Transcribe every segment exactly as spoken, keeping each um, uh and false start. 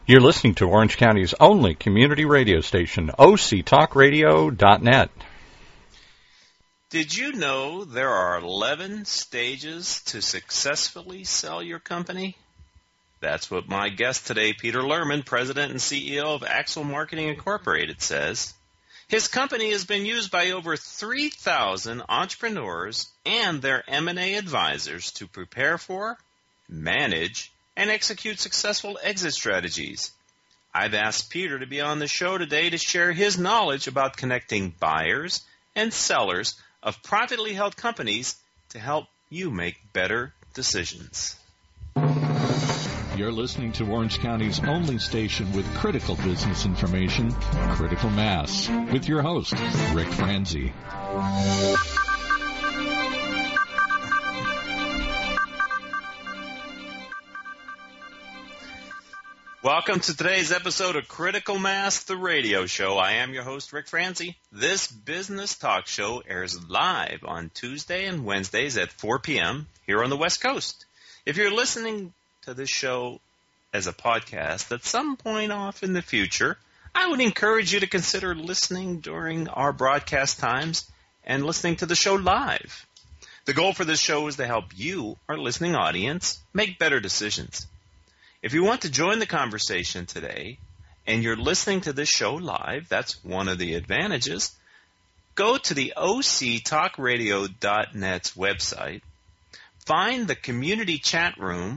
You're listening to Orange County's only community radio station, O C Talk Radio dot net. Did you know there are eleven stages to successfully sell your company? That's what my guest today, Peter Lerman, President and C E O of Axle Marketing Incorporated, says. His company has been used by over three thousand entrepreneurs and their M and A advisors to prepare for, manage, and execute successful exit strategies. I've asked Peter to be on the show today to share his knowledge about connecting buyers and sellers of privately held companies to help you make better decisions. You're listening to Orange County's only station with critical business information, Critical Mass, with your host, Rick Franzi. Welcome to today's episode of Critical Mass, the radio show. I am your host, Rick Franzi. This business talk show airs live on Tuesday and Wednesdays at four p.m. here on the West Coast. If you're listening to this show as a podcast at some point off in the future, I would encourage you to consider listening during our broadcast times and listening to the show live. The goal for this show is to help you, our listening audience, make better decisions. If you want to join the conversation today and you're listening to this show live, that's one of the advantages, go to the O C Talk Radio dot net's website, find the community chat room,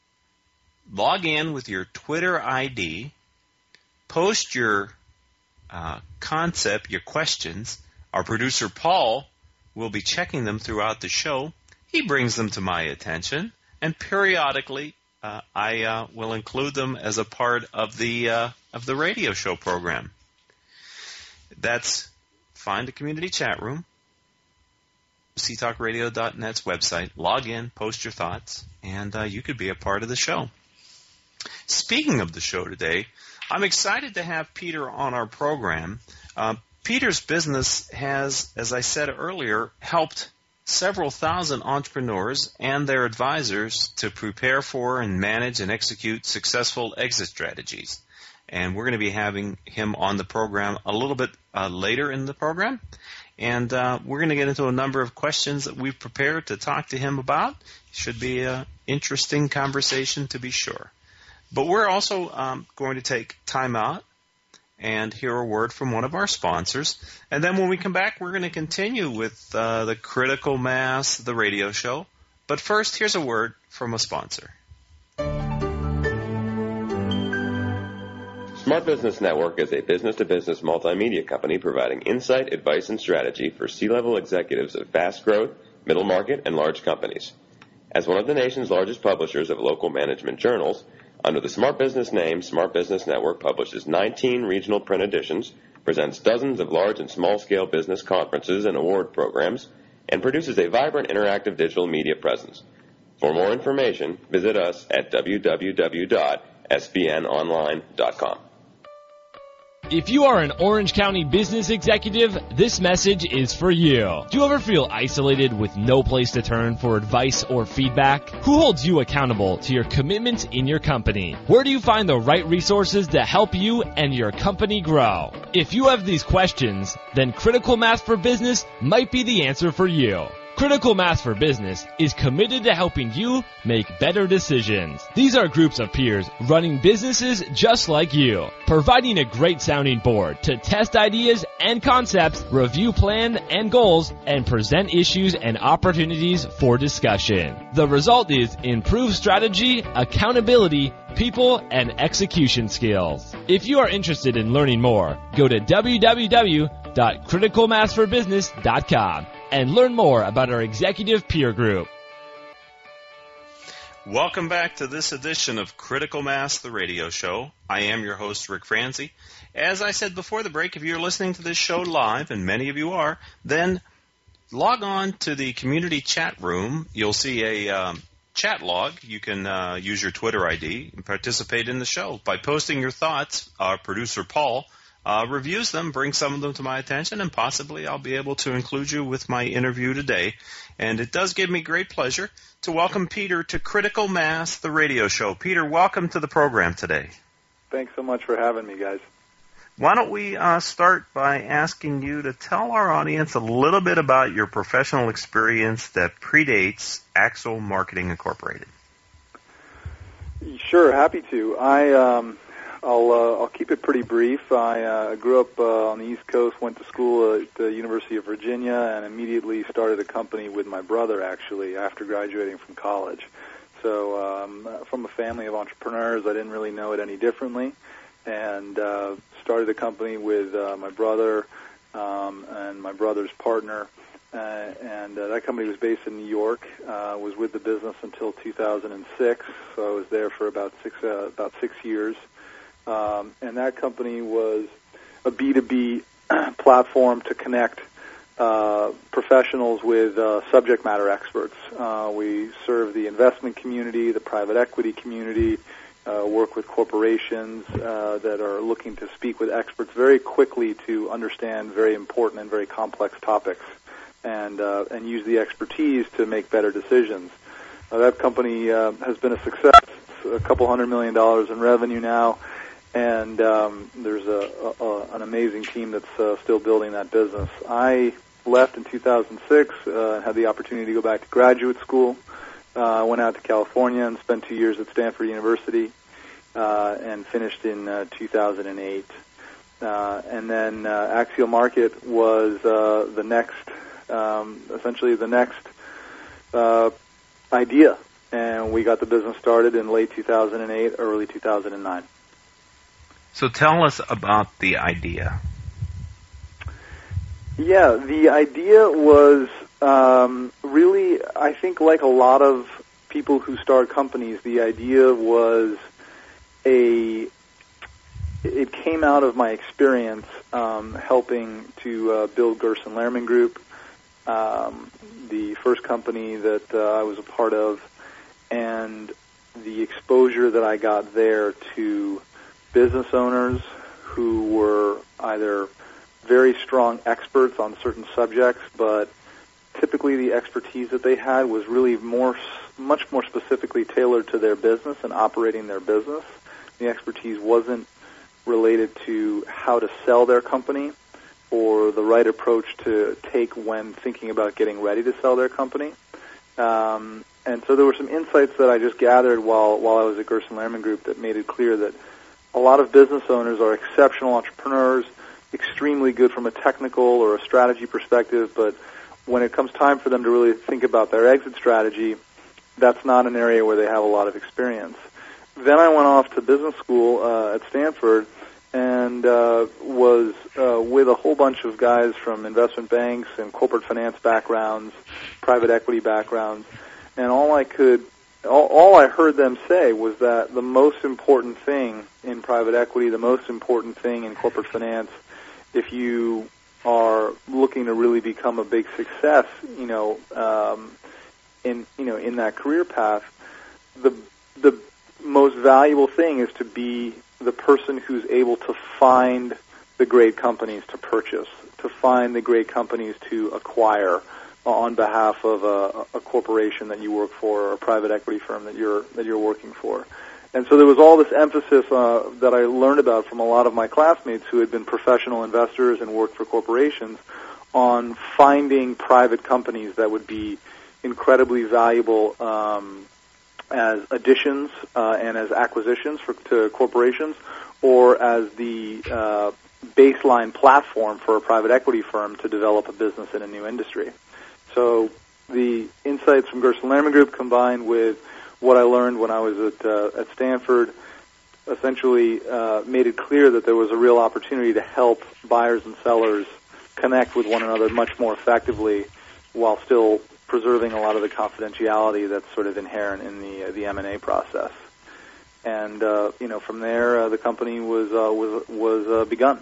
log in with your Twitter I D, post your uh, concept, your questions. Our producer, Paul, will be checking them throughout the show. He brings them to my attention, and periodically uh, I uh, will include them as a part of the uh, of the radio show program. That's find the community chat room, O C Talk Radio dot net's website, log in, post your thoughts, and uh, you could be a part of the show. Speaking of the show today, I'm excited to have Peter on our program. Uh, Peter's business has, as I said earlier, helped several thousand entrepreneurs and their advisors to prepare for and manage and execute successful exit strategies. And we're going to be having him on the program a little bit uh, later in the program. And uh, we're going to get into a number of questions that we've prepared to talk to him about. Should be an interesting conversation to be sure. But we're also um, going to take time out and hear a word from one of our sponsors. And then when we come back, we're going to continue with uh, the Critical Mass, the radio show. But first, here's a word from a sponsor. Smart Business Network is a business-to-business multimedia company providing insight, advice, and strategy for C-level executives of fast-growth, middle-market, and large companies. As one of the nation's largest publishers of local management journals, under the Smart Business name, Smart Business Network publishes nineteen regional print editions, presents dozens of large and small-scale business conferences and award programs, and produces a vibrant interactive digital media presence. For more information, visit us at w w w dot s b n online dot com. If you are an Orange County business executive, this message is for you. Do you ever feel isolated with no place to turn for advice or feedback? Who holds you accountable to your commitments in your company? Where do you find the right resources to help you and your company grow? If you have these questions, then Critical Mass for Business might be the answer for you. Critical Mass for Business is committed to helping you make better decisions. These are groups of peers running businesses just like you, providing a great sounding board to test ideas and concepts, review plans and goals, and present issues and opportunities for discussion. The result is improved strategy, accountability, people, and execution skills. If you are interested in learning more, go to w w w dot critical mass for business dot com. and learn more about our executive peer group. Welcome back to this edition of Critical Mass, the radio show. I am your host, Rick Franzi. As I said before the break, if you're listening to this show live, and many of you are, then log on to the community chat room. You'll see a um, chat log. You can uh, use your Twitter I D and participate in the show. By posting your thoughts, our producer, Paul, Uh, reviews them, bring some of them to my attention, and possibly I'll be able to include you with my interview today. And it does give me great pleasure to welcome Peter to Critical Mass, the radio show. Peter, welcome to the program today. Thanks so much for having me, guys. Why don't we uh, start by asking you to tell our audience a little bit about your professional experience that predates Axle Marketing Incorporated. Sure, happy to. I um, I'll uh, I'll keep it pretty brief. I uh, grew up uh, on the East Coast, went to school at the University of Virginia, and immediately started a company with my brother, actually, after graduating from college. So um, from a family of entrepreneurs, I didn't really know it any differently, and uh, started a company with uh, my brother um, and my brother's partner. Uh, and uh, that company was based in New York. Uh, was with the business until two thousand six, so I was there for about six uh, about six years. Um, and that company was a B two B platform to connect uh, professionals with uh, subject matter experts. Uh, we serve the investment community, the private equity community, uh, work with corporations uh, that are looking to speak with experts very quickly to understand very important and very complex topics, and uh, and use the expertise to make better decisions. Uh, that company uh, has been a success. It's a couple hundred million dollars in revenue now, and um, there's a, a, a, an amazing team that's uh, still building that business. I left in two thousand six, uh, had the opportunity to go back to graduate school. I uh, went out to California and spent two years at Stanford University, uh, and finished in uh, two thousand eight. Uh, and then uh, Axial Market was uh, the next Um, essentially the next uh, idea, and we got the business started in late two thousand eight, early two thousand nine. So tell us about the idea. Yeah, the idea was um, really, I think like a lot of people who start companies, the idea was a, it came out of my experience um, helping to uh, build Gerson Lehrman Group, Um, the first company that uh, I was a part of, and the exposure that I got there to business owners who were either very strong experts on certain subjects, but typically the expertise that they had was really more, much more specifically tailored to their business and operating their business. The expertise wasn't related to how to sell their company or the right approach to take when thinking about getting ready to sell their company. Um, and so there were some insights that I just gathered while while I was at Gerson Lehrman Group that made it clear that a lot of business owners are exceptional entrepreneurs, extremely good from a technical or a strategy perspective, but when it comes time for them to really think about their exit strategy, that's not an area where they have a lot of experience. Then I went off to business school uh, at Stanford, and uh, was uh, with a whole bunch of guys from investment banks and corporate finance backgrounds, private equity backgrounds, and all I could, all, all I heard them say was that the most important thing in private equity, the most important thing in corporate finance, if you are looking to really become a big success, you know, um, in you know in that career path, the the most valuable thing is to be the person who's able to find the great companies to purchase, to find the great companies to acquire on behalf of a, a corporation that you work for or a private equity firm that you're that you're working for. And so there was all this emphasis uh, that I learned about from a lot of my classmates who had been professional investors and worked for corporations on finding private companies that would be incredibly valuable um, as additions uh, and as acquisitions for, to corporations, or as the uh, baseline platform for a private equity firm to develop a business in a new industry. So the insights from Gerson Lehrman Group combined with what I learned when I was at, uh, at Stanford essentially uh, made it clear that there was a real opportunity to help buyers and sellers connect with one another much more effectively while still preserving a lot of the confidentiality that's sort of inherent in the uh, the M and A process. And uh, you know, from there, uh, the company was uh, was was uh, begun.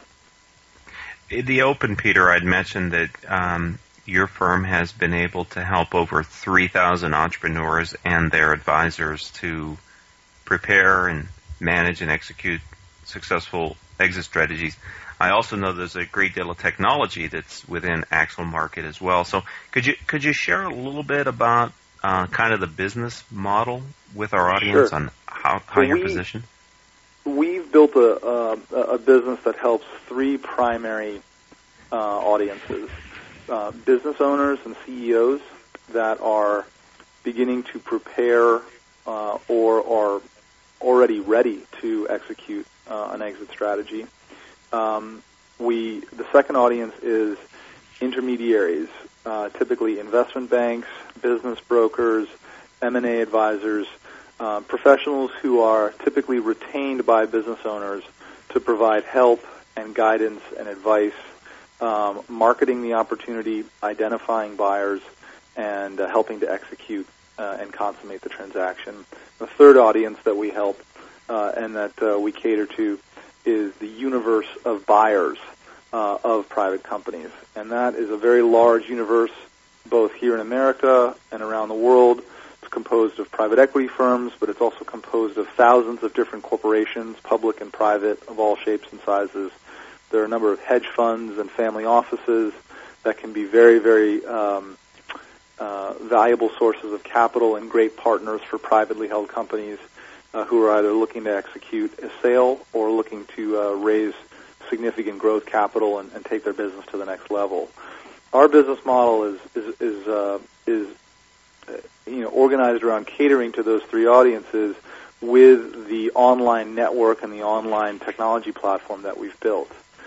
In the open, Peter, I'd mentioned that um, your firm has been able to help over three thousand entrepreneurs and their advisors to prepare and manage and execute successful exit strategies. I also know there's a great deal of technology that's within Axial Market as well. So could you could you share a little bit about uh, kind of the business model with our audience Sure. on how, how so you're we, positioned? we've built a, a, a business that helps three primary uh, audiences, uh, business owners and C E Os that are beginning to prepare uh, or are already ready to execute uh, an exit strategy. Um, we the second audience is intermediaries, uh, typically investment banks, business brokers, M and A advisors, uh, professionals who are typically retained by business owners to provide help and guidance and advice, um, marketing the opportunity, identifying buyers, and uh, helping to execute uh, and consummate the transaction. The third audience that we help uh, and that uh, we cater to is the universe of buyers uh, of private companies. And that is a very large universe, both here in America and around the world. It's composed of private equity firms, but it's also composed of thousands of different corporations, public and private, of all shapes and sizes. There are a number of hedge funds and family offices that can be very, very um, uh, valuable sources of capital and great partners for privately held companies uh, who are either looking to execute a sale or looking to uh, raise significant growth capital and, and take their business to the next level. Our business model is is is, uh, is uh, you know organized around catering to those three audiences with the online network and the online technology platform that we've built.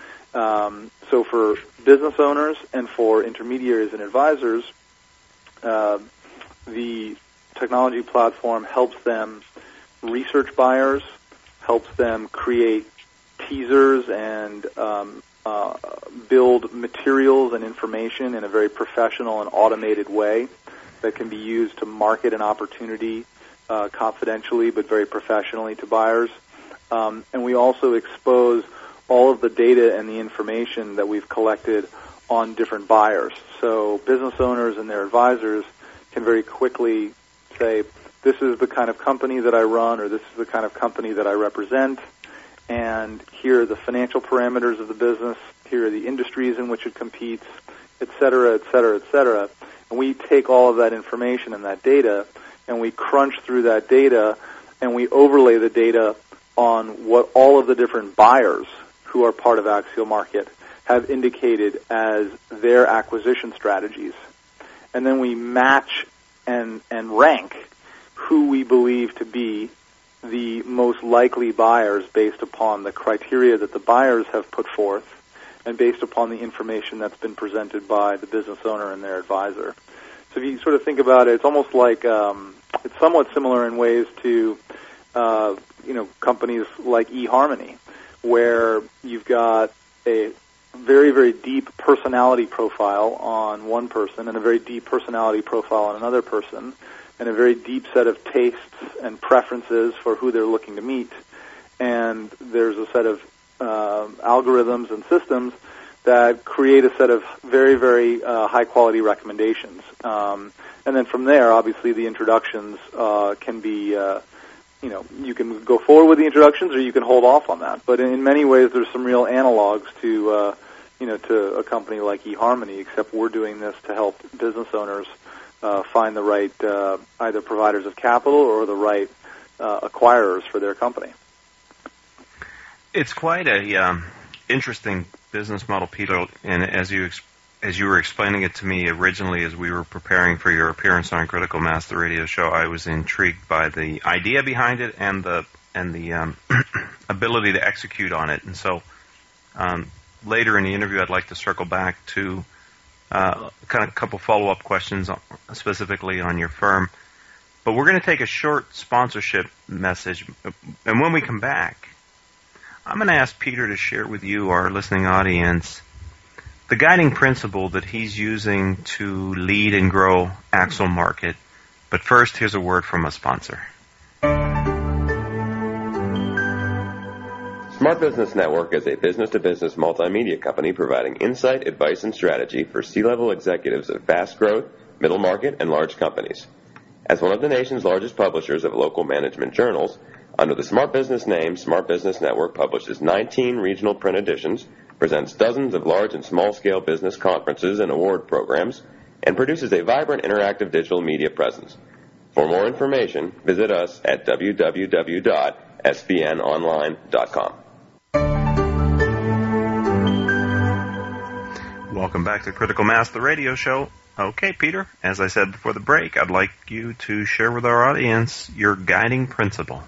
Um, so for business owners and for intermediaries and advisors, uh, the technology platform helps them research buyers, helps them create teasers and um, uh, build materials and information in a very professional and automated way that can be used to market an opportunity uh, confidentially but very professionally to buyers. Um, and we also expose all of the data and the information that we've collected on different buyers. So business owners and their advisors can very quickly say, this is the kind of company that I run, or this is the kind of company that I represent, and here are the financial parameters of the business, here are the industries in which it competes, et cetera, et cetera, et cetera. And we take all of that information and that data, and we crunch through that data, and we overlay the data on what all of the different buyers who are part of Axial Market have indicated as their acquisition strategies. And then we match and, and rank who we believe to be the most likely buyers based upon the criteria that the buyers have put forth and based upon the information that's been presented by the business owner and their advisor. So if you sort of think about it, it's almost like um, it's somewhat similar in ways to uh, you know companies like eHarmony, where you've got a very, very deep personality profile on one person and a very deep personality profile on another person, and a very deep set of tastes and preferences for who they're looking to meet. And there's a set of uh, algorithms and systems that create a set of very, very uh, high-quality recommendations. Um, and then from there, obviously, the introductions uh, can be, uh, you know, you can go forward with the introductions or you can hold off on that. But in many ways, there's some real analogs to, uh, you know, to a company like eHarmony, except we're doing this to help business owners Uh, find the right uh, either providers of capital or the right uh, acquirers for their company. It's quite a um, interesting business model, Peter. And as you ex- as you were explaining it to me originally, as we were preparing for your appearance on Critical Mass, the radio show, I was intrigued by the idea behind it and the and the um, ability to execute on it. And so um, later in the interview, I'd like to circle back to Uh, kind of a couple follow-up questions on, specifically on your firm. But we're going to take a short sponsorship message. And when we come back, I'm going to ask Peter to share with you, our listening audience, the guiding principle that he's using to lead and grow Axial Market. But first, here's a word from a sponsor. Smart Business Network is a business-to-business multimedia company providing insight, advice, and strategy for C-level executives of fast-growth, middle-market, and large companies. As one of the nation's largest publishers of local management journals, under the Smart Business name, Smart Business Network publishes nineteen regional print editions, presents dozens of large and small-scale business conferences and award programs, and produces a vibrant interactive digital media presence. For more information, visit us at w w w dot S B N online dot com. Welcome back to Critical Mass, the radio show. Okay, Peter, as I said before the break, I'd like you to share with our audience your guiding principle.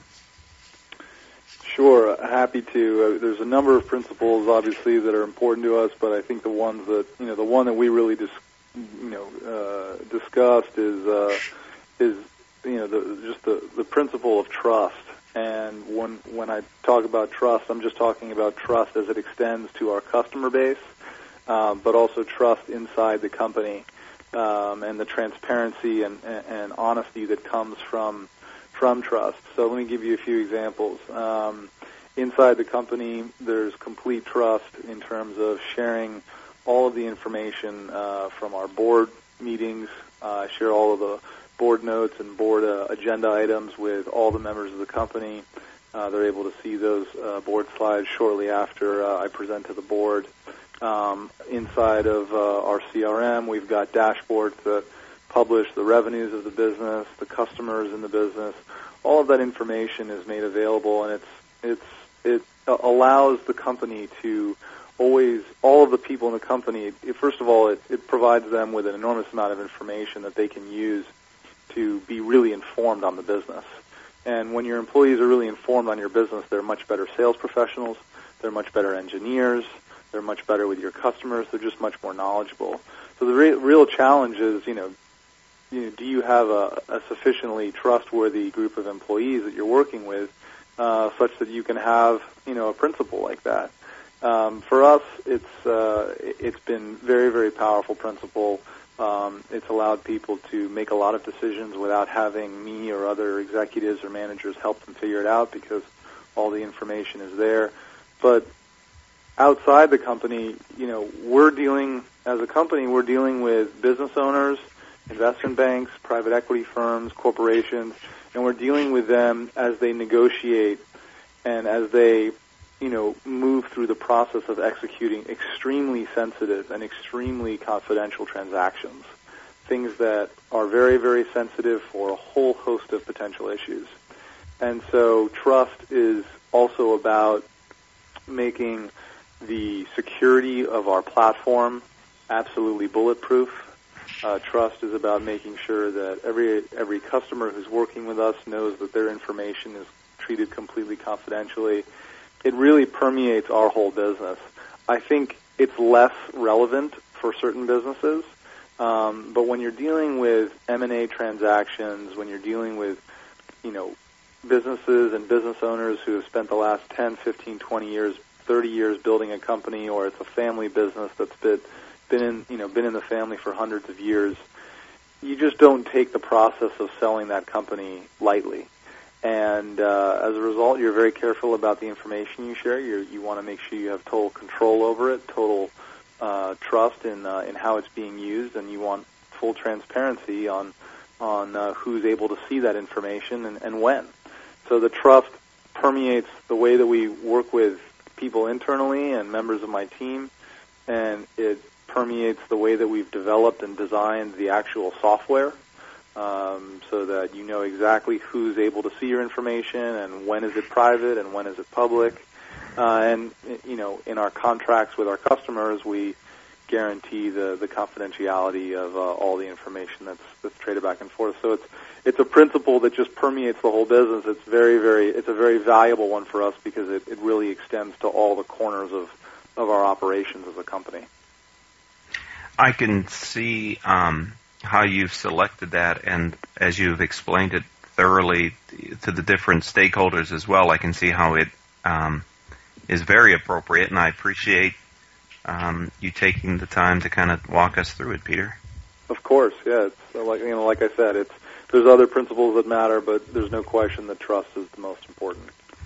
Sure, happy to. Uh, there's a number of principles, obviously, that are important to us, but I think the ones that, you know, the one that we really dis, you know, uh, discussed is, uh, is, you know, the, just the, the principle of trust. And when when I talk about trust, I'm just talking about trust as it extends to our customer base, um, but also trust inside the company, um, and the transparency and, and, and honesty that comes from from trust. So let me give you a few examples. Um, inside the company, there's complete trust in terms of sharing all of the information uh, from our board meetings, uh, share all of the board notes and board uh, agenda items with all the members of the company. Uh, they're able to see those uh, board slides shortly after uh, I present to the board. Um, inside of uh, our C R M, we've got dashboards that publish the revenues of the business, the customers in the business. All of that information is made available, and it's it's it allows the company to always, all of the people in the company, it, first of all, it, it provides them with an enormous amount of information that they can use to be really informed on the business. And when your employees are really informed on your business, they're much better sales professionals, they're much better engineers, they're much better with your customers, they're just much more knowledgeable. So the re- real challenge is, you know, you know, do you have a, a sufficiently trustworthy group of employees that you're working with, uh, such that you can have, you know, a principle like that? Um, for us, it's uh, it's been very, very powerful principle. Um, it's allowed people to make a lot of decisions without having me or other executives or managers help them figure it out, because all the information is there. But outside the company, you know, we're dealing, as a company, we're dealing with business owners, investment banks, private equity firms, corporations, and we're dealing with them as they negotiate and as they, you know, move through the process of executing extremely sensitive and extremely confidential transactions, things that are very, very sensitive for a whole host of potential issues. And so trust is also about making the security of our platform absolutely bulletproof. Uh, trust is about making sure that every every customer who's working with us knows that their information is treated completely confidentially. It really permeates our whole business. I think it's less relevant for certain businesses, um, but when you're dealing with M and A transactions, when you're dealing with, you know, businesses and business owners who have spent the last ten, fifteen, twenty years, thirty years building a company, or it's a family business that's been been in, you know, been in the family for hundreds of years, you just don't take the process of selling that company lightly. And uh, as a result, you're very careful about the information you share. You're, you want to make sure you have total control over it, total uh, trust in uh, in how it's being used, and you want full transparency on on uh, who's able to see that information and, and when. So the trust permeates the way that we work with people internally and members of my team, and it permeates the way that we've developed and designed the actual software, um, so that you know exactly who's able to see your information and when is it private and when is it public. Uh, and, you know, in our contracts with our customers, we guarantee the, the confidentiality of uh, all the information that's, that's traded back and forth. So it's it's a principle that just permeates the whole business. It's very, very, it's a very valuable one for us because it, it really extends to all the corners of, of our operations as a company. I can see um, how you've selected that, and as you've explained it thoroughly to the different stakeholders as well, I can see how it um, is very appropriate, and I appreciate um, you taking the time to kind of walk us through it, Peter. Of course, yeah. It's like, you know, like I said, it's there's other principles that matter, but there's no question that trust is the most important.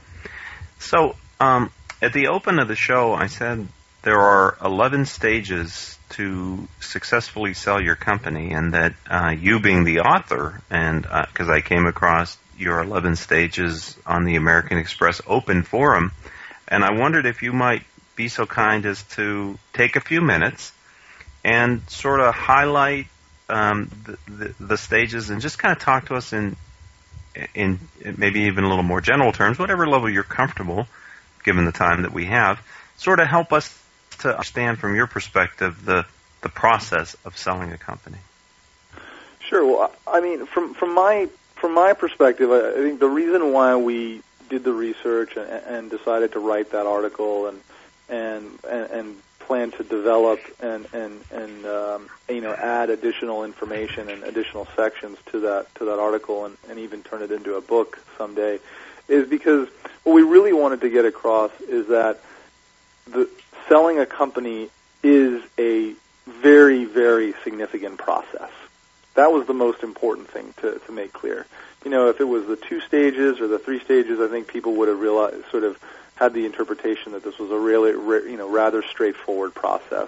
So, um, at the open of the show, I said there are eleven stages to successfully sell your company, and that uh, you being the author, and because uh, I came across your eleven stages on the American Express Open Forum, and I wondered if you might be so kind as to take a few minutes and sort of highlight um, the, the, the stages and just kind of talk to us in in maybe even a little more general terms, whatever level you're comfortable, given the time that we have, sort of help us to understand from your perspective the the process of selling a company. Sure. Well, I mean, from from my from my perspective, I think the reason why we did the research and, and decided to write that article and and and, and plan to develop and and and um, you know add additional information and additional sections to that to that article and, and even turn it into a book someday is because what we really wanted to get across is that the selling a company is a very, very significant process. That was the most important thing to, to make clear. You know, if it was the two stages or the three stages, I think people would have realized, sort of had the interpretation that this was a really, you know, rather straightforward process,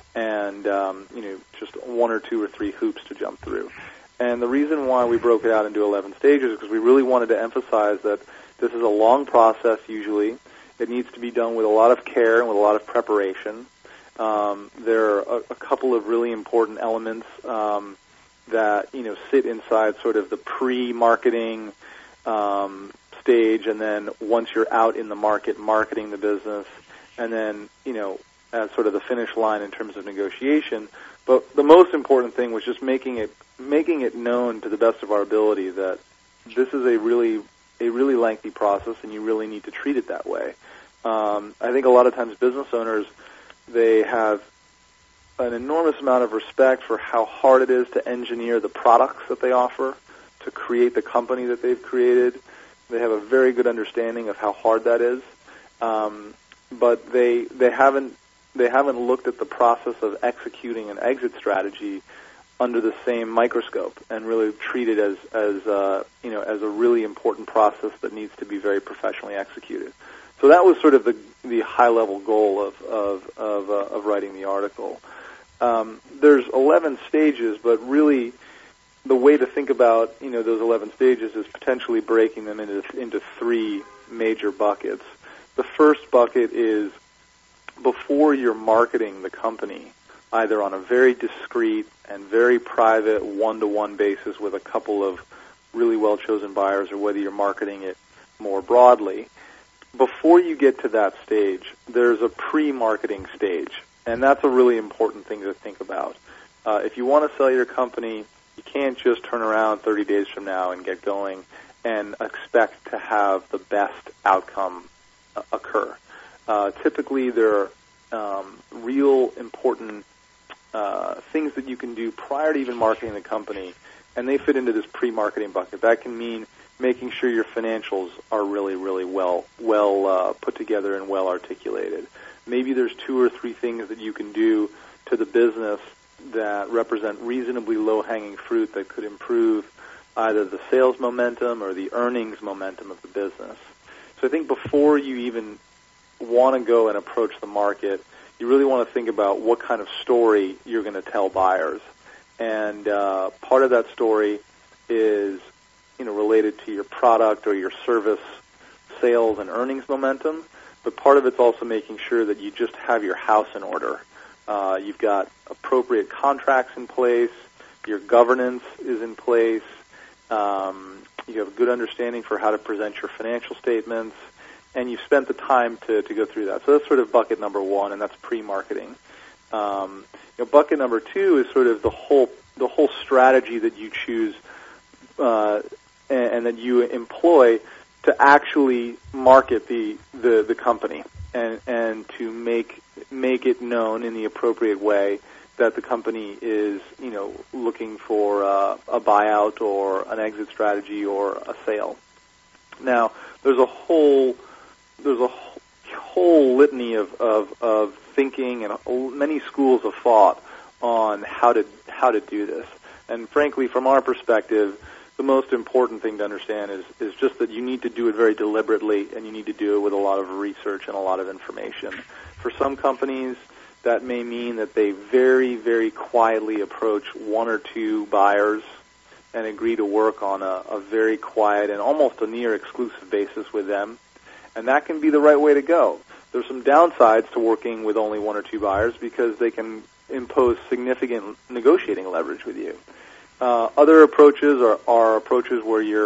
and um, you know, just one or two or three hoops to jump through. And the reason why we broke it out into eleven stages is because we really wanted to emphasize that this is a long process. Usually, it needs to be done with a lot of care and with a lot of preparation. Um, there are a, a couple of really important elements um, that you know sit inside sort of the pre-marketing um, stage, and then once you're out in the market, marketing the business, and then you know as sort of the finish line in terms of negotiation. But the most important thing was just making it making it known to the best of our ability that this is a really a really lengthy process, and you really need to treat it that way. Um, I think a lot of times business owners, they have an enormous amount of respect for how hard it is to engineer the products that they offer, to create the company that they've created. They have a very good understanding of how hard that is, um, but they they haven't they haven't looked at the process of executing an exit strategy under the same microscope and really treat it as as uh, you know as a really important process that needs to be very professionally executed. So that was sort of the the high level goal of of of, uh, of writing the article. Um, there's eleven stages, but really the way to think about you know those eleven stages is potentially breaking them into into three major buckets. The first bucket is before you're marketing the company, either on a very discreet and very private one-to-one basis with a couple of really well-chosen buyers, or whether you're marketing it more broadly. Before you get to that stage, there's a pre-marketing stage, and that's a really important thing to think about. Uh, if you want to sell your company, you can't just turn around thirty days from now and get going and expect to have the best outcome uh, occur. Uh, typically, there are um, real important uh, things that you can do prior to even marketing the company, and they fit into this pre-marketing bucket. That can mean making sure your financials are really, really well well uh, put together and well articulated. Maybe there's two or three things that you can do to the business that represent reasonably low-hanging fruit that could improve either the sales momentum or the earnings momentum of the business. So I think before you even want to go and approach the market, you really want to think about what kind of story you're going to tell buyers. And uh, part of that story is you know, related to your product or your service sales and earnings momentum, but part of it's also making sure that you just have your house in order. Uh, you've got appropriate contracts in place, your governance is in place, um, you have a good understanding for how to present your financial statements, and you've spent the time to, to go through that. So that's sort of bucket number one, and that's pre-marketing. Um, you know, bucket number two is sort of the whole the whole strategy that you choose uh, and, and that you employ to actually market the, the, the company and, and to make make it known in the appropriate way that the company is, you know, looking for uh, a buyout or an exit strategy or a sale. Now, there's a whole there's a whole litany of, of, of thinking and many schools of thought on how to how to do this. And frankly, from our perspective, the most important thing to understand is, is just that you need to do it very deliberately, and you need to do it with a lot of research and a lot of information. For some companies, that may mean that they very, very quietly approach one or two buyers and agree to work on a, a very quiet and almost a near exclusive basis with them. And that can be the right way to go. There's some downsides to working with only one or two buyers because they can impose significant negotiating leverage with you. Uh, other approaches are, are approaches where you're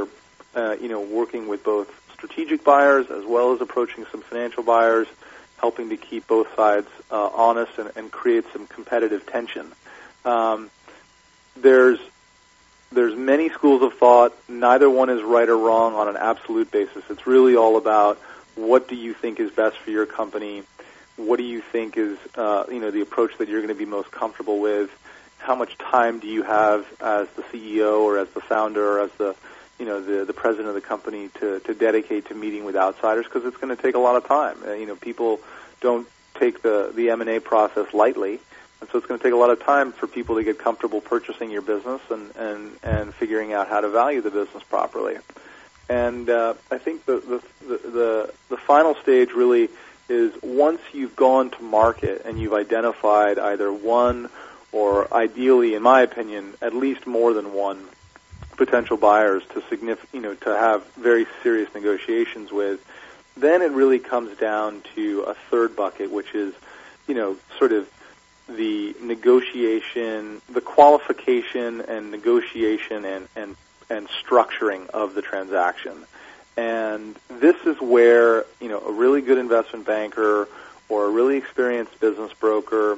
uh, you know, working with both strategic buyers as well as approaching some financial buyers, helping to keep both sides uh, honest and, and create some competitive tension. Um, there's there's many schools of thought. Neither one is right or wrong on an absolute basis. It's really all about what do you think is best for your company. What do you think is, uh, you know, the approach that you're going to be most comfortable with? How much time do you have as the C E O or as the founder or as the, you know, the the president of the company to, to dedicate to meeting with outsiders? Because it's going to take a lot of time. Uh, you know, people don't take the the M and A process lightly, and so it's going to take a lot of time for people to get comfortable purchasing your business and and and figuring out how to value the business properly. And uh, I think the the the the, the final stage really is once you've gone to market and you've identified either one or ideally, in my opinion, at least more than one potential buyers to signif- you know, to have very serious negotiations with, then it really comes down to a third bucket, which is, you know, sort of the negotiation, the qualification and negotiation and, and, and structuring of the transaction. And this is where, you know, a really good investment banker or a really experienced business broker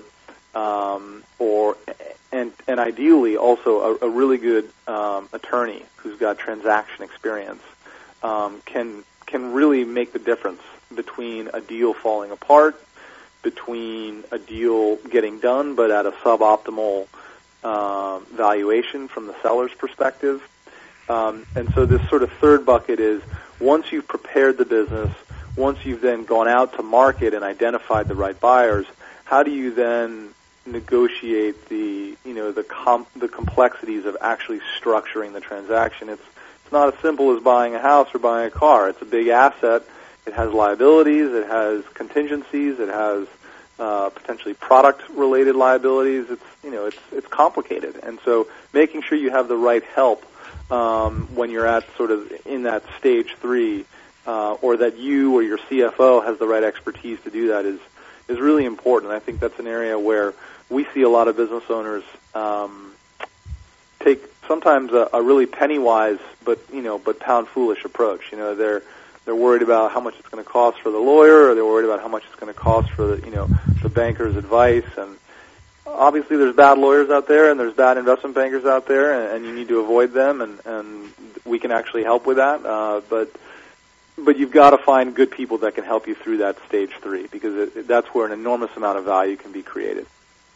Um, or and and ideally also a, a really good um, attorney who's got transaction experience um, can can really make the difference between a deal falling apart, between a deal getting done but at a suboptimal um, valuation from the seller's perspective. Um, and so this sort of third bucket is once you've prepared the business, once you've then gone out to market and identified the right buyers, how do you then negotiate the, you know, the com- the complexities of actually structuring the transaction? It's it's not as simple as buying a house or buying a car. It's a big asset. It has liabilities. It has contingencies. It has uh, potentially product-related liabilities. It's, you know, it's it's complicated. And so making sure you have the right help um, when you're at sort of in that stage three, uh, or that you or your C F O has the right expertise to do that is is really important. I think that's an area where we see a lot of business owners um, take sometimes a, a really penny-wise but, you know, but pound-foolish approach. You know, they're they're worried about how much it's going to cost for the lawyer, or they're worried about how much it's going to cost for the, you know, the banker's advice. And obviously, there's bad lawyers out there, and there's bad investment bankers out there, and, and you need to avoid them. And, and we can actually help with that. Uh, but But you've got to find good people that can help you through that stage three, because it, it, that's where an enormous amount of value can be created.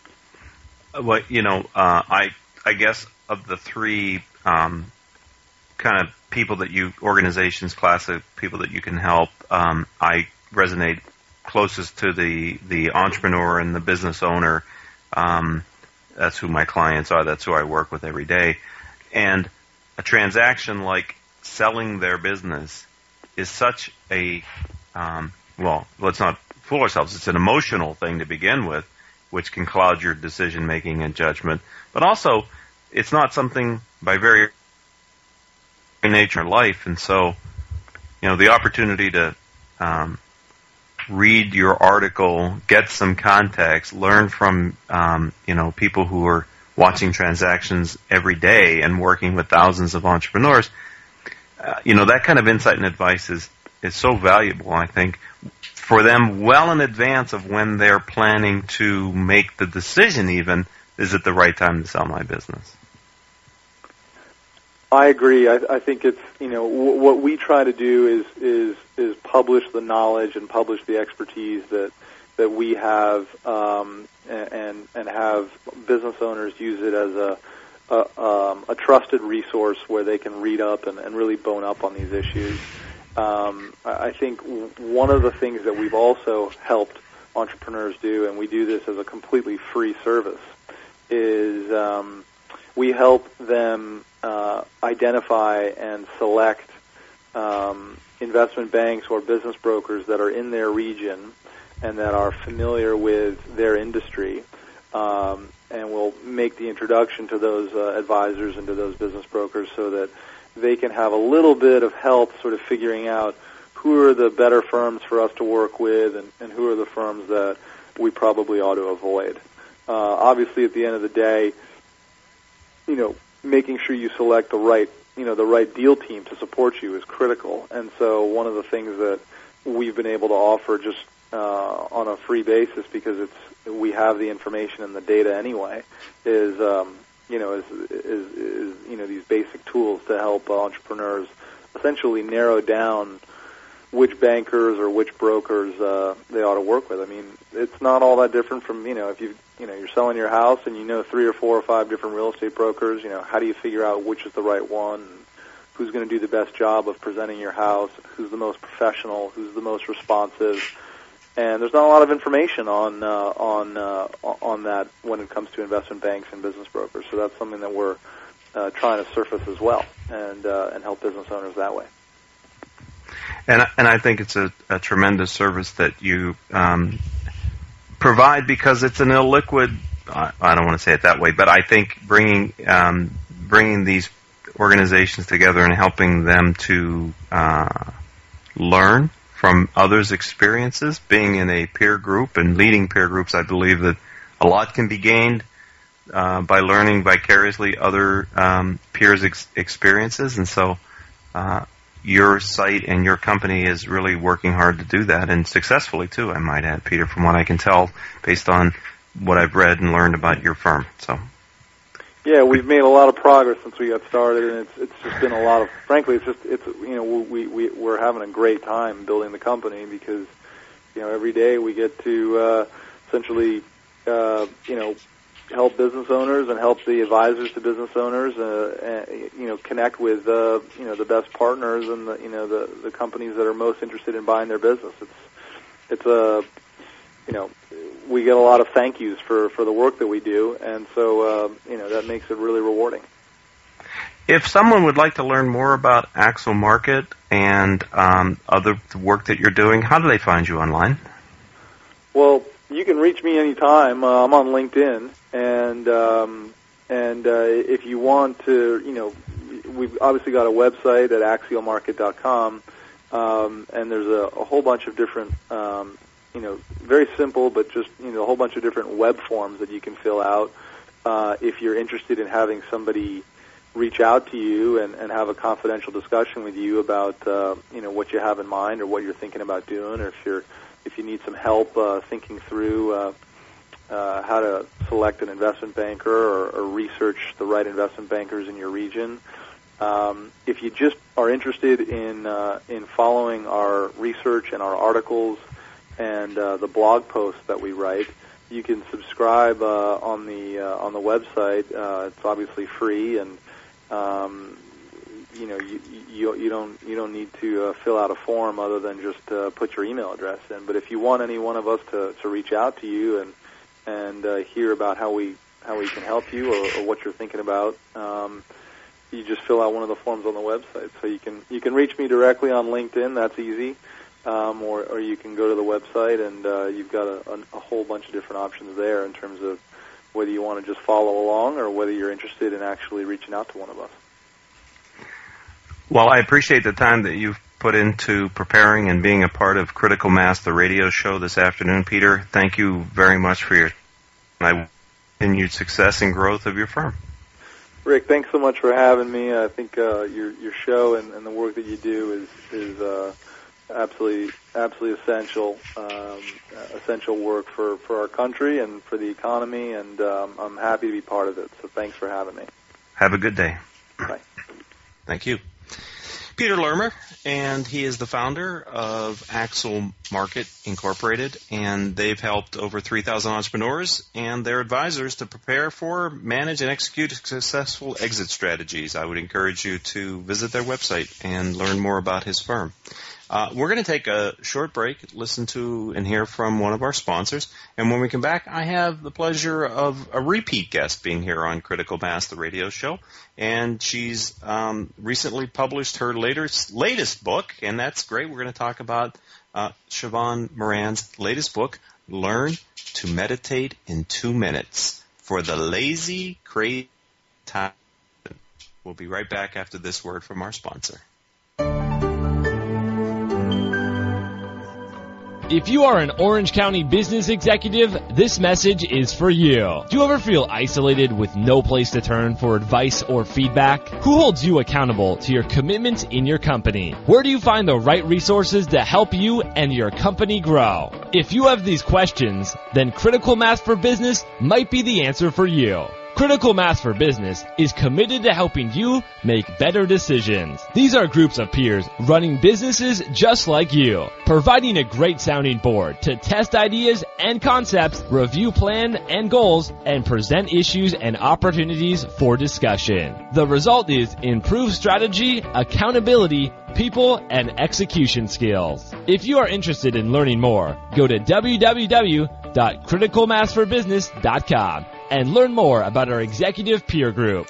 Well, you know, uh, I I guess of the three um, kind of people that you, organizations, class of people that you can help, um, I resonate closest to the, the entrepreneur and the business owner. Um, that's who my clients are. That's who I work with every day. And a transaction like selling their business is such a, um, well, let's not fool ourselves. It's an emotional thing to begin with, which can cloud your decision-making and judgment. But also, it's not something by very nature of life. And so, you know, the opportunity to um, read your article, get some context, learn from, um, you know, people who are watching transactions every day and working with thousands of entrepreneurs, Uh, you know, that kind of insight and advice is, is so valuable, I think, for them well in advance of when they're planning to make the decision even, is it the right time to sell my business? I agree. I, I think it's, you know, w- what we try to do is, is, is publish the knowledge and publish the expertise that, that we have, um, and, and have business owners use it as a, A, um, a trusted resource where they can read up and, and really bone up on these issues. Um, I think w- one of the things that we've also helped entrepreneurs do, and we do this as a completely free service, is um, we help them uh, identify and select um, investment banks or business brokers that are in their region and that are familiar with their industry. Um, and we'll make the introduction to those uh, advisors and to those business brokers so that they can have a little bit of help sort of figuring out who are the better firms for us to work with and, and who are the firms that we probably ought to avoid. Uh, obviously, at the end of the day, you know, making sure you select the right you know, the right deal team to support you is critical. And so one of the things that we've been able to offer just uh, on a free basis, because it's we have the information and the data anyway, is um, you know is, is is you know these basic tools to help entrepreneurs essentially narrow down which bankers or which brokers uh, they ought to work with. I mean, it's not all that different from, you know, if you you know you're selling your house and you know three or four or five different real estate brokers. You know, how do you figure out which is the right one? Who's going to do the best job of presenting your house? Who's the most professional? Who's the most responsive? And there's not a lot of information on uh, on uh, on that when it comes to investment banks and business brokers. So that's something that we're uh, trying to surface as well, and uh, and help business owners that way. And and I think it's a, a tremendous service that you um, provide, because it's an illiquid. I, I don't want to say it that way, but I think bringing um, bringing these organizations together and helping them to uh, learn from others' experiences, being in a peer group and leading peer groups, I believe that a lot can be gained uh, by learning vicariously other um, peers' ex- experiences, and so. Uh, Your site and your company is really working hard to do that, and successfully too, I might add, Peter, from what I can tell based on what I've read and learned about your firm. So, yeah, we've made a lot of progress since we got started, and it's it's just been a lot of. Frankly, it's just it's you know we we we're having a great time building the company, because you know every day we get to uh, essentially uh, you know. help business owners and help the advisors to business owners, uh, and, you know, connect with, uh, you know, the best partners and the, you know, the, the companies that are most interested in buying their business. It's, it's a, you know, we get a lot of thank yous for, for the work that we do, and so, uh, you know, that makes it really rewarding. If someone would like to learn more about Axel Market and um, other work that you're doing, how do they find you online? Well, you can reach me anytime. Uh, I'm on LinkedIn, and um, and uh, if you want to, you know, we've obviously got a website at axial market dot com, um, and there's a, a whole bunch of different, um, you know, very simple, but just you know, a whole bunch of different web forms that you can fill out uh, if you're interested in having somebody reach out to you and, and have a confidential discussion with you about, uh, you know, what you have in mind or what you're thinking about doing, or if you're If you need some help uh, thinking through uh, uh, how to select an investment banker or, or research the right investment bankers in your region, um, if you just are interested in uh, in following our research and our articles and uh, the blog posts that we write, you can subscribe uh, on the uh, on the website. Uh, it's obviously free, and um, you know, you, you you don't you don't need to uh, fill out a form other than just uh, put your email address in. But if you want any one of us to, to reach out to you and and uh, hear about how we how we can help you or, or what you're thinking about, um, you just fill out one of the forms on the website. So you can you can reach me directly on LinkedIn. That's easy, um, or or you can go to the website, and uh, you've got a, a, a whole bunch of different options there in terms of whether you want to just follow along or whether you're interested in actually reaching out to one of us. Well, I appreciate the time that you've put into preparing and being a part of Critical Mass, the radio show this afternoon, Peter. Thank you very much for your continued success and growth of your firm. Rick, thanks so much for having me. I think uh, your your show and, and the work that you do is is uh, absolutely absolutely essential um, essential work for, for our country and for the economy, and um, I'm happy to be part of it. So thanks for having me. Have a good day. Bye. Thank you. Peter Lermer, and he is the founder of Axel Market Incorporated, and they've helped over three thousand entrepreneurs and their advisors to prepare for, manage, and execute successful exit strategies. I would encourage you to visit their website and learn more about his firm. Uh, we're going to take a short break, listen to and hear from one of our sponsors, and when we come back, I have the pleasure of a repeat guest being here on Critical Mass, the radio show, and she's um, recently published her latest, latest book, and that's great. We're going to talk about uh, Siobhan Moran's latest book, Learn to Meditate in Two Minutes for the Lazy Crazy Time. We'll be right back after this word from our sponsor. If you are an Orange County business executive, this message is for you. Do you ever feel isolated with no place to turn for advice or feedback? Who holds you accountable to your commitments in your company? Where do you find the right resources to help you and your company grow? If you have these questions, then Critical Mass for Business might be the answer for you. Critical Mass for Business is committed to helping you make better decisions. These are groups of peers running businesses just like you, providing a great sounding board to test ideas and concepts, review plan and goals, and present issues and opportunities for discussion. The result is improved strategy, accountability, people, and execution skills. If you are interested in learning more, go to w w w dot critical mass for business dot com and learn more about our executive peer group.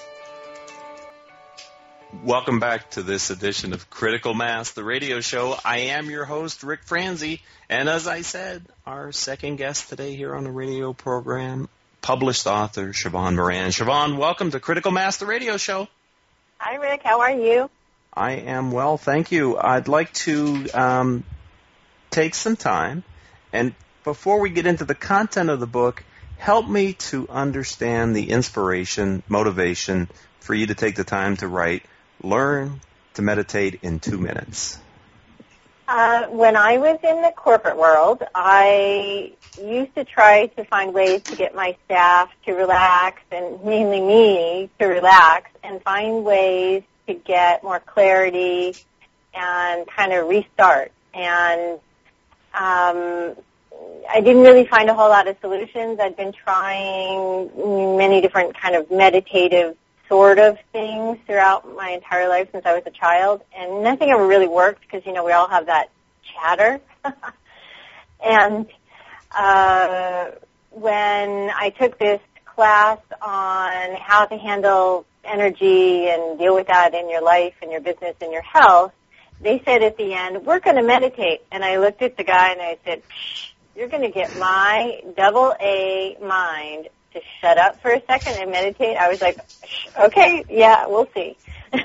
Welcome back to this edition of Critical Mass, the radio show. I am your host, Rick Franzi, and as I said, our second guest today here on the radio program, published author Siobhan Moran. Siobhan, welcome to Critical Mass, the radio show. Hi, Rick. How are you? I am well, thank you. I'd like to um, take some time, and before we get into the content of the book, help me to understand the inspiration, motivation for you to take the time to write Learn to Meditate in Two Minutes. Uh, when I was in the corporate world, I used to try to find ways to get my staff to relax, and mainly me to relax, and find ways to get more clarity and kind of restart. And um I didn't really find a whole lot of solutions. I'd been trying many different kind of meditative sort of things throughout my entire life since I was a child, and nothing ever really worked because, you know, we all have that chatter. and uh, when I took this class on how to handle energy and deal with that in your life and your business and your health, they said at the end, we're going to meditate. And I looked at the guy and I said, psh, you're going to get my double A mind to shut up for a second and meditate. I was like, okay, yeah, we'll see.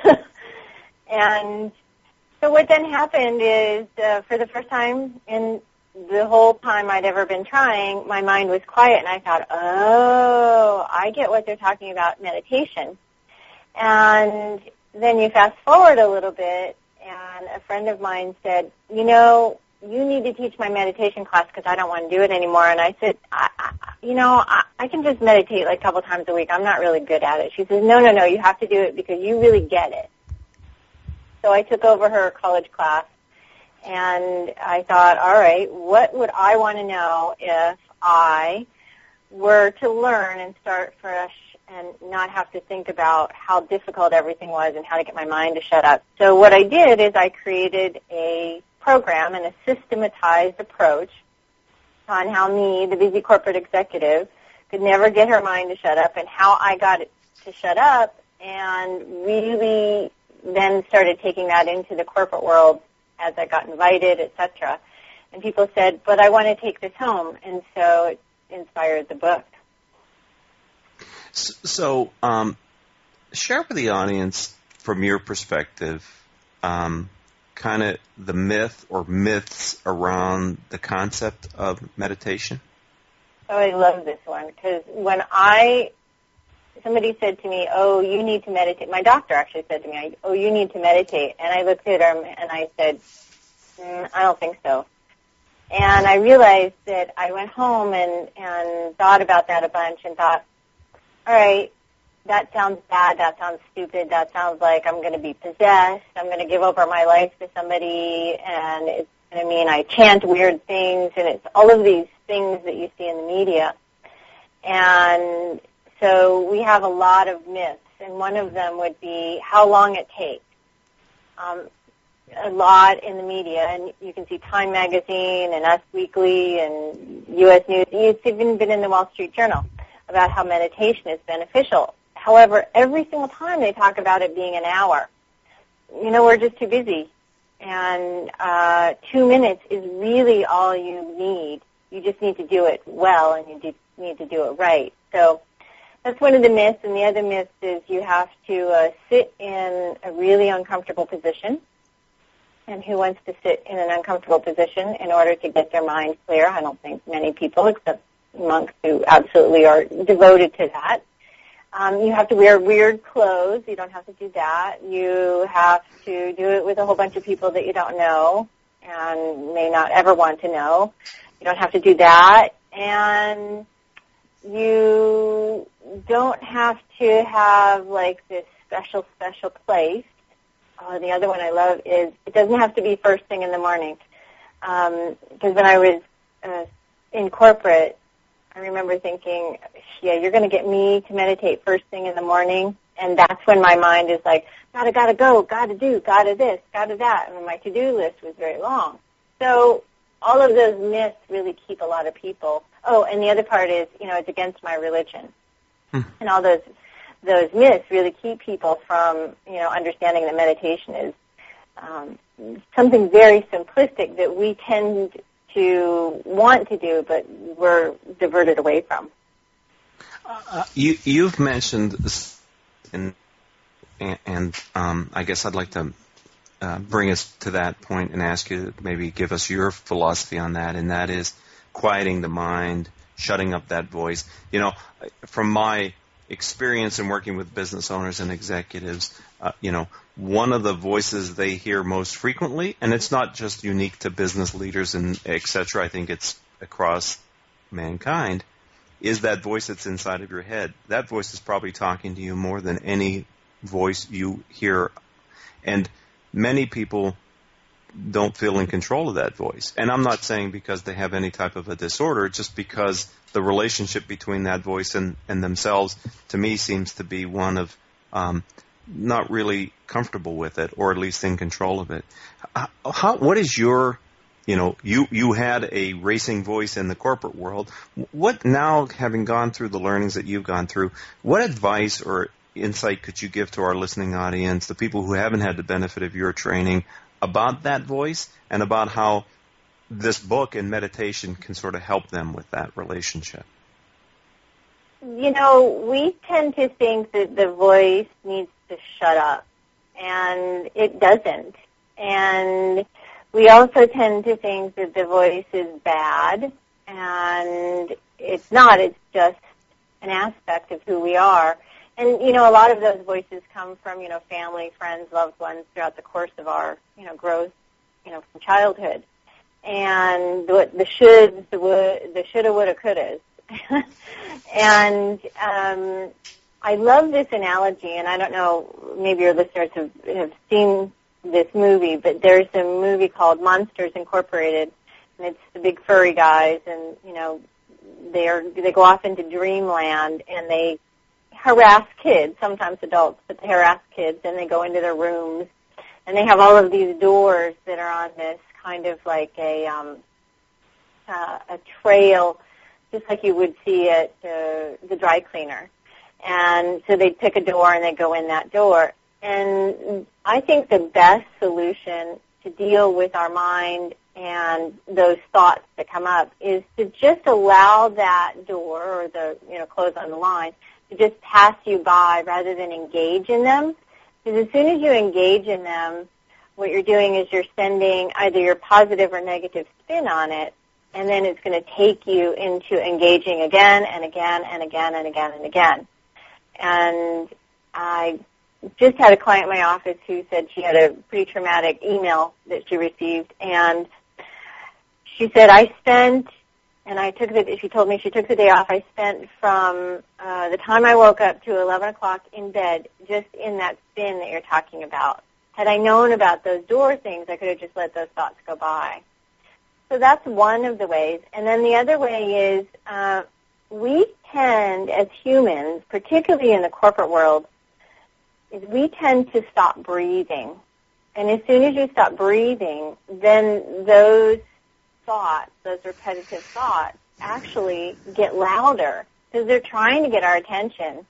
And so what then happened is uh, for the first time in the whole time I'd ever been trying, my mind was quiet, and I thought, oh, I get what they're talking about, meditation. And then you fast forward a little bit, and a friend of mine said, you know, you need to teach my meditation class because I don't want to do it anymore. And I said, I, I, you know, I, I can just meditate like a couple times a week. I'm not really good at it. She says, no, no, no, you have to do it because you really get it. So I took over her college class, and I thought, all right, what would I want to know if I were to learn and start fresh and not have to think about how difficult everything was and how to get my mind to shut up? So what I did is I created a program and a systematized approach on how me, the busy corporate executive, could never get her mind to shut up, and how I got it to shut up, and really then started taking that into the corporate world as I got invited, et cetera. And people said, but I want to take this home, and so it inspired the book. So, um, share with the audience, from your perspective, um, kind of the myth or myths around the concept of meditation? Oh, I love this one, because when I, somebody said to me, oh, you need to meditate. My doctor actually said to me, oh, you need to meditate. And I looked at him and I said, mm, I don't think so. And I realized that I went home and, and thought about that a bunch and thought, all right, that sounds bad, that sounds stupid, that sounds like I'm going to be possessed, I'm going to give over my life to somebody, and it's going to mean I chant weird things, and it's all of these things that you see in the media. And so we have a lot of myths, and one of them would be how long it takes. Um, a lot in the media, and you can see Time Magazine and Us Weekly and U S News. It's even been in the Wall Street Journal about how meditation is beneficial. However, every single time they talk about it being an hour. You know, we're just too busy. And uh, two minutes is really all you need. You just need to do it well, and you do, need to do it right. So that's one of the myths. And the other myth is you have to uh, sit in a really uncomfortable position. and who wants to sit in an uncomfortable position in order to get their mind clear? I don't think many people, except monks who absolutely are devoted to that. Um, you have to wear weird clothes. You don't have to do that. You have to do it with a whole bunch of people that you don't know and may not ever want to know. You don't have to do that. And you don't have to have, like, this special, special place. Uh, the other one I love is it doesn't have to be first thing in the morning. Because um, when I was uh, in corporate, I remember thinking, yeah, you're going to get me to meditate first thing in the morning, and that's when my mind is like, gotta, gotta go, gotta do, gotta this, gotta that, and my to-do list was very long. So all of those myths really keep a lot of people. Oh, and the other part is, you know, it's against my religion. Hmm. And all those those myths really keep people from, you know, understanding that meditation is um, something very simplistic that we tend to want to do, but we're diverted away from. Uh, you, you've mentioned, and, and um, I guess I'd like to uh, bring us to that point and ask you to maybe give us your philosophy on that, and that is quieting the mind, shutting up that voice. You know, from my experience in working with business owners and executives, uh, you know, one of the voices they hear most frequently, and it's not just unique to business leaders and et cetera, I think it's across mankind, is that voice that's inside of your head. That voice is probably talking to you more than any voice you hear. And many people don't feel in control of that voice. And I'm not saying because they have any type of a disorder, just because the relationship between that voice and, and themselves, to me, seems to be one of um, not really comfortable with it, or at least in control of it. How, what is your, you know, you, you had a racing voice in the corporate world. What now, having gone through the learnings that you've gone through, what advice or insight could you give to our listening audience, the people who haven't had the benefit of your training, about that voice and about how this book and meditation can sort of help them with that relationship? You know, we tend to think that the voice needs to shut up, and it doesn't. And we also tend to think that the voice is bad, and it's not. It's just an aspect of who we are. And, you know, a lot of those voices come from, you know, family, friends, loved ones throughout the course of our, you know, growth, you know, from childhood. And the, the shoulds, the would, the shoulda, woulda, couldas. And um, I love this analogy, and I don't know, maybe your listeners have, have seen this movie, but there's a movie called Monsters Incorporated, and it's the big furry guys, and, you know, they are they go off into dreamland, and they harass kids, sometimes adults, but they harass kids, and they go into their rooms, and they have all of these doors that are on this kind of like a um, uh, a trail, just like you would see at uh, the dry cleaner. And so they'd pick a door and they'd go in that door. And I think the best solution to deal with our mind and those thoughts that come up is to just allow that door or the, you know, clothes on the line to just pass you by rather than engage in them. Because as soon as you engage in them, what you're doing is you're sending either your positive or negative spin on it, and then it's going to take you into engaging again and again and again and again and again. And I just had a client in my office who said she had a pretty traumatic email that she received, and she said, I spent, and I took the, she told me she took the day off, I spent from uh, the time I woke up to eleven o'clock in bed just in that spin that you're talking about. Had I known about those door things, I could have just let those thoughts go by. So that's one of the ways. And then the other way is uh, we tend, as humans, particularly in the corporate world, is we tend to stop breathing. And as soon as you stop breathing, then those thoughts, those repetitive thoughts, actually get louder because they're trying to get our attention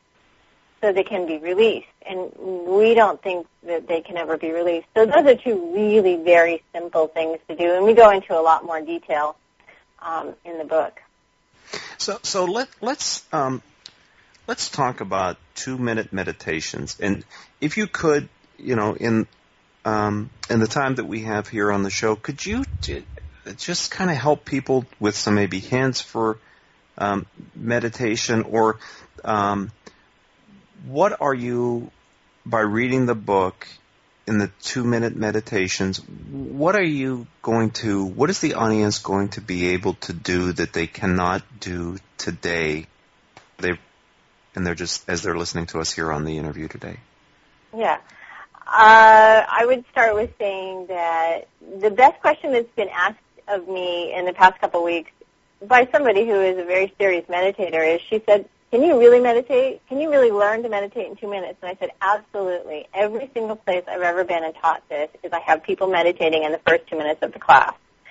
so they can be released. And we don't think that they can ever be released. So those are two really very simple things to do, and we go into a lot more detail um, in the book. So, so let, let's um, let's talk about two-minute meditations, and if you could, you know, in um, in the time that we have here on the show, could you t- just kind of help people with some maybe hints for um, meditation, or um, what are you, by reading the book in the two-minute meditations, what are you going to, what is the audience going to be able to do that they cannot do today? They, and they're just, as they're listening to us here on the interview today. Yeah. Uh, I would start with saying that the best question that's been asked of me in the past couple of weeks by somebody who is a very serious meditator is, she said, can you really meditate? Can you really learn to meditate in two minutes? And I said, absolutely. Every single place I've ever been and taught this is I have people meditating in the first two minutes of the class.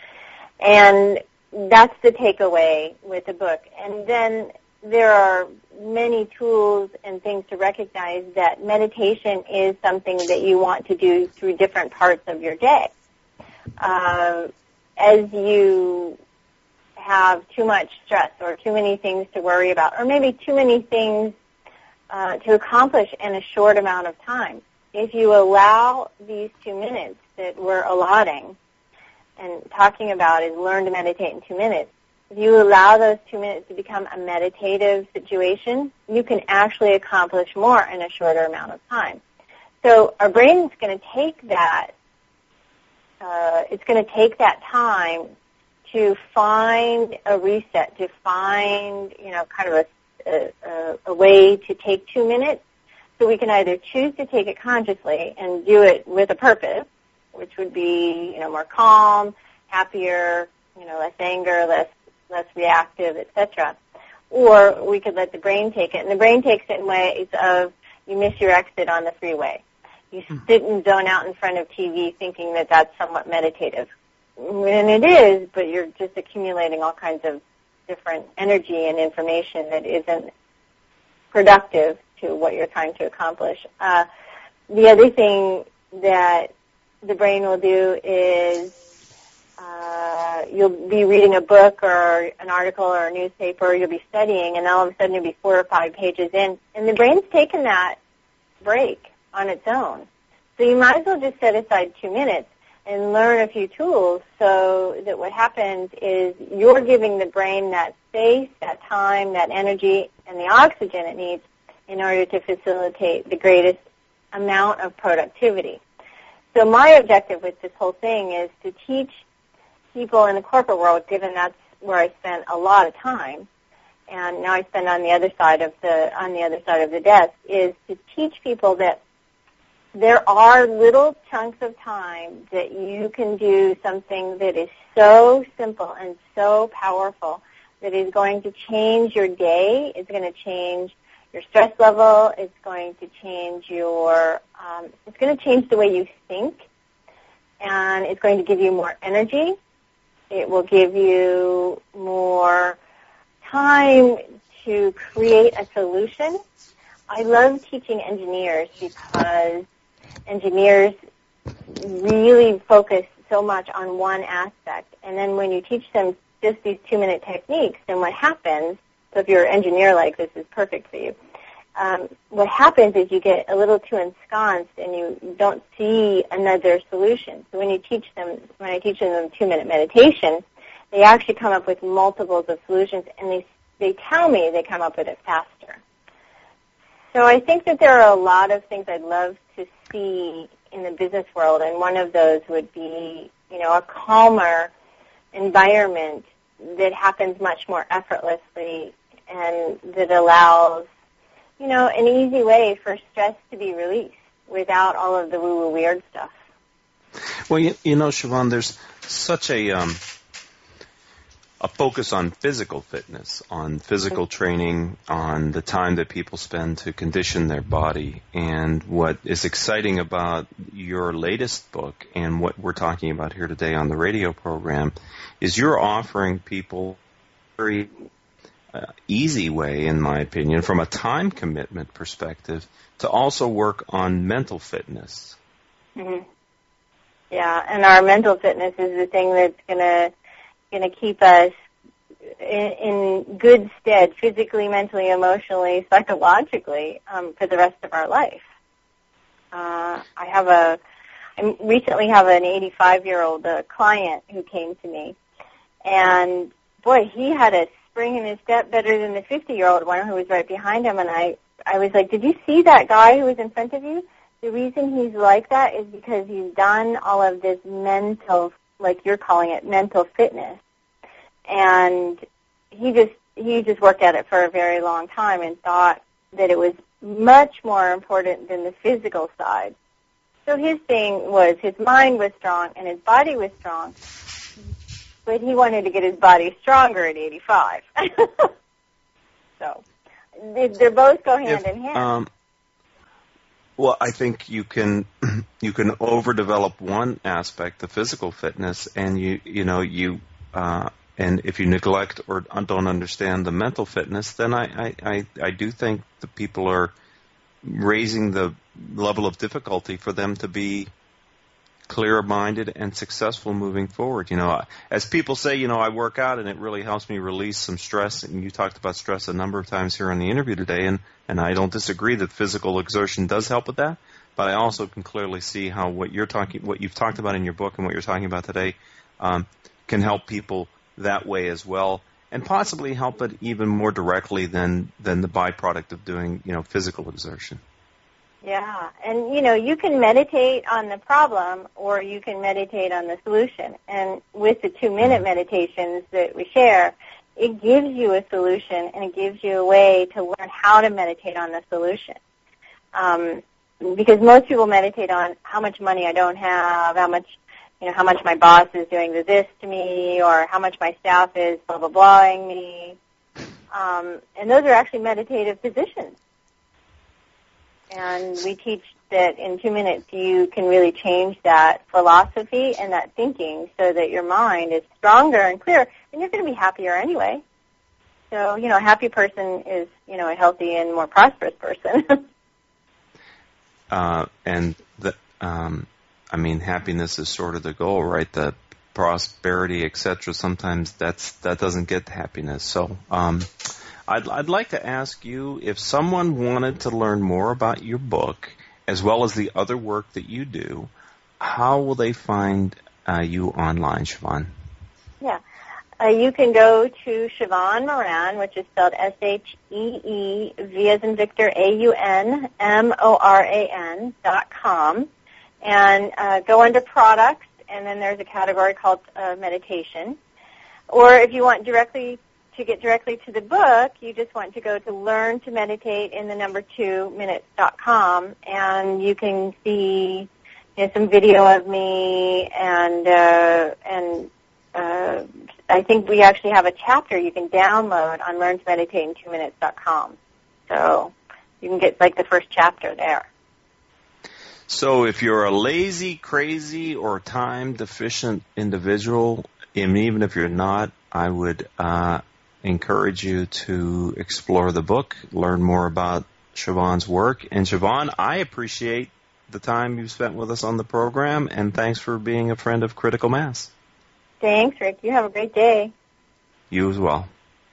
And that's the takeaway with the book. And then there are many tools and things to recognize that meditation is something that you want to do through different parts of your day. Uh, as you have too much stress or too many things to worry about, or maybe too many things uh, to accomplish in a short amount of time, if you allow these two minutes that we're allotting and talking about is learn to meditate in two minutes, if you allow those two minutes to become a meditative situation, you can actually accomplish more in a shorter amount of time. So our brain is going to take that, uh, it's going to take that time to find a reset, to find, you know, kind of a, a, a way to take two minutes. So we can either choose to take it consciously and do it with a purpose, which would be, you know, more calm, happier, you know, less anger, less less reactive, et cetera. Or we could let the brain take it. And the brain takes it in ways of you miss your exit on the freeway. You sit and zone out in front of T V thinking that that's somewhat meditative. And it is, but you're just accumulating all kinds of different energy and information that isn't productive to what you're trying to accomplish. Uh, the other thing that the brain will do is uh, you'll be reading a book or an article or a newspaper, or you'll be studying, and all of a sudden you'll be four or five pages in, and the brain's taken that break on its own. So you might as well just set aside two minutes and learn a few tools so that what happens is you're giving the brain that space, that time, that energy, and the oxygen it needs in order to facilitate the greatest amount of productivity. So my objective with this whole thing is to teach people in the corporate world, given that's where I spent a lot of time, and now I spend on the other side of the on the other side of the desk, is to teach people that there are little chunks of time that you can do something that is so simple and so powerful that is going to change your day. It's going to change your stress level. It's going to change your, um, it's going to change the way you think, and it's going to give you more energy. It will give you more time to create a solution. I love teaching engineers because engineers really focus so much on one aspect. And then when you teach them just these two-minute techniques, then what happens, so if you're an engineer like this is perfect for you, um, what happens is you get a little too ensconced and you don't see another solution. So when you teach them, when I teach them two-minute meditation, they actually come up with multiples of solutions, and they they tell me they come up with it faster. So I think that there are a lot of things I'd love to see in the business world, and one of those would be, you know, a calmer environment that happens much more effortlessly and that allows, you know, an easy way for stress to be released without all of the woo-woo weird stuff. Well, you, you know, Siobhan, there's such a um, a focus on physical fitness, on physical training, on the time that people spend to condition their body. And what is exciting about your latest book and what we're talking about here today on the radio program is you're offering people a very uh, easy way, in my opinion, from a time commitment perspective, to also work on mental fitness. Mm-hmm. Yeah, and our mental fitness is the thing that's going to going to keep us in, in good stead, physically, mentally, emotionally, psychologically, um, for the rest of our life. Uh, I have a I recently have an eighty-five-year-old uh, client who came to me, and boy, he had a spring in his step better than the fifty-year-old one who was right behind him. And I, I was like, did you see that guy who was in front of you? The reason he's like that is because he's done all of this mental, like you're calling it, mental fitness. And he just he just worked at it for a very long time and thought that it was much more important than the physical side. So his thing was his mind was strong and his body was strong, but he wanted to get his body stronger at eighty-five. So they, they're both go hand if, in hand. Um, well, I think you can you can overdevelop one aspect, the physical fitness, and you you know you uh, and if you neglect or don't understand the mental fitness, then I I, I, I do think the people are raising the level of difficulty for them to be clear-minded and successful moving forward. You know, as people say, you know, I work out and it really helps me release some stress. And you talked about stress a number of times here on the interview today, and, and I don't disagree that physical exertion does help with that. But I also can clearly see how what you're talking, what you've talked about in your book, and what you're talking about today, um, can help people that way as well, and possibly help it even more directly than than the byproduct of doing, you know, physical exertion. Yeah, and, you know, you can meditate on the problem or you can meditate on the solution. And with the two-minute meditations that we share, it gives you a solution and it gives you a way to learn how to meditate on the solution. Um, because most people meditate on how much money I don't have, how much, you know, how much my boss is doing this to me, or how much my staff is blah, blah, blahing me. Um, and those are actually meditative positions. And we teach that in two minutes you can really change that philosophy and that thinking so that your mind is stronger and clearer, and you're going to be happier anyway. So, you know, a happy person is, you know, a healthy and more prosperous person. uh, and, the, um, I mean, happiness is sort of the goal, right? The prosperity, et cetera. Sometimes that's that doesn't get happiness. So, um I'd, I'd like to ask you, if someone wanted to learn more about your book, as well as the other work that you do, how will they find uh, you online, Siobhan? Yeah. Uh, you can go to Siobhan Moran, which is spelled S H E E V as in Victor, A U N M O R A N dot com, and uh, go under products, and then there's a category called uh, meditation. Or if you want directly to get directly to the book, you just want to go to learn to meditate in the number two minutes dot com, and you can see, you know, some video of me, and uh, and uh, I think we actually have a chapter you can download on learn to meditate in two minutes dot com. So you can get like the first chapter there. So if you're a lazy, crazy, or time-deficient individual, and even if you're not, I would uh, encourage you to explore the book, learn more about Siobhan's work. And Siobhan, I appreciate the time you've spent with us on the program, and thanks for being a friend of Critical Mass. Thanks, Rick. You have a great day. You as well.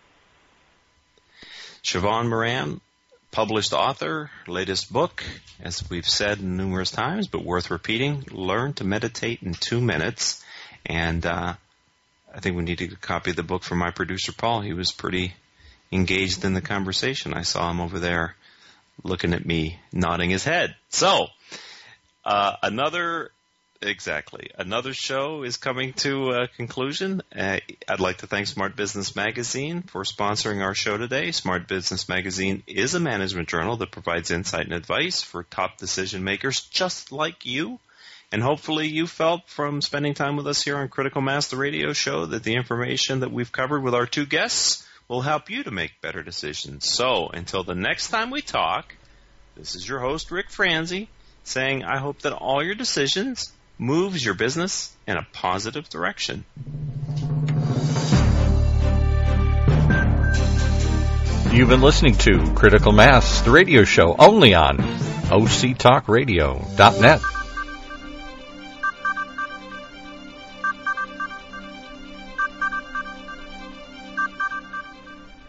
Siobhan Moran, published author, latest book, as we've said numerous times, but worth repeating, Learn to Meditate in Two Minutes. And uh, I think we need to copy the book from my producer, Paul. He was pretty engaged in the conversation. I saw him over there looking at me, nodding his head. So, uh, another, exactly, another show is coming to a conclusion. Uh, I'd like to thank Smart Business Magazine for sponsoring our show today. Smart Business Magazine is a management journal that provides insight and advice for top decision makers just like you. And hopefully you felt from spending time with us here on Critical Mass, the radio show, that the information that we've covered with our two guests will help you to make better decisions. So until the next time we talk, this is your host, Rick Franzi, saying I hope that all your decisions moves your business in a positive direction. You've been listening to Critical Mass, the radio show, only on O C talk radio dot net.